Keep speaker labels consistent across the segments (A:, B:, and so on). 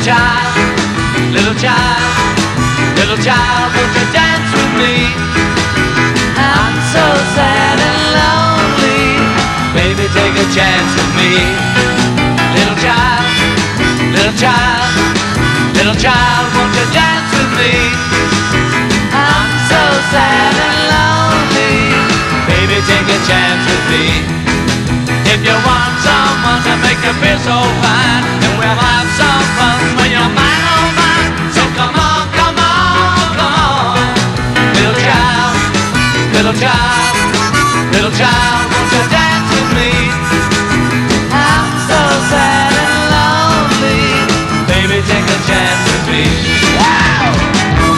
A: child, little child, little child, won't you dance with me? I'm so sad and lonely, baby, take a chance with me. Little child, little child, little child, won't you dance with me? I'm so sad and lonely, baby, take a chance with me. If you want someone to make you feel so fine, and we'll have some fun when you're mine, oh mine. So come on, come on, come on. Little child, little child, little child, won't you dance with me? I'm so sad and lonely, baby, take a chance with me. Wow!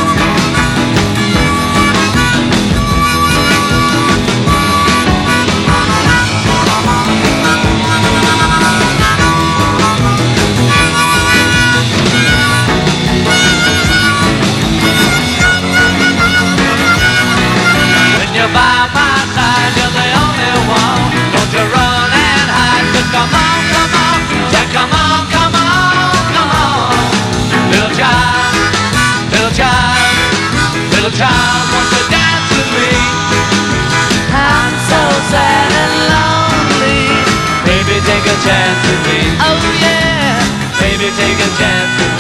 A: By my side, you're the only one. Don't you run and hide, 'cause come on, come on, yeah, come on, come on, come on. Little child, little child, little child, won't you dance with me? I'm so sad and lonely, baby, take a chance with me. Oh yeah, baby, take a chance with me.